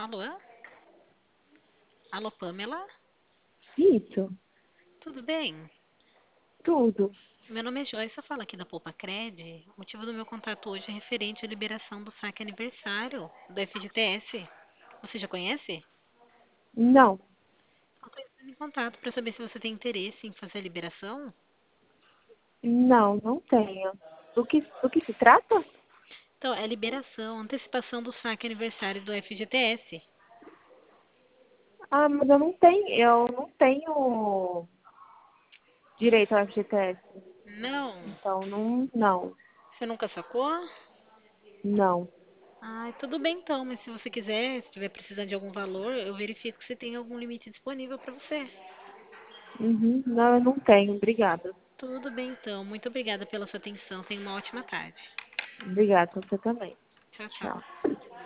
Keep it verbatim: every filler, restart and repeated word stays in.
Alô? Alô, Pamela? Isso, Tudo bem? tudo. Meu nome é Joyce, eu falo aqui da Poupa Cred. O motivo do meu contato hoje é referente à liberação do saque aniversário do F G T S. Você já conhece? Não, Eu estou entrando em contato para saber se você tem interesse em fazer a liberação. não, não tenho. Do que, do que se trata? Então, é liberação, antecipação do saque aniversário do F G T S. Ah, mas eu não tenho, eu não tenho direito ao F G T S. Não? Então, não, não, Você nunca sacou? não. Ah, tudo bem então, mas se você quiser, se estiver precisando de algum valor, eu verifico se tem algum limite disponível para você. Uhum, não, eu não tenho. Obrigada. Tudo bem então. Muito obrigada pela sua atenção. Tenha uma ótima tarde. Obrigada, você também. Tchau, tchau. Tchau.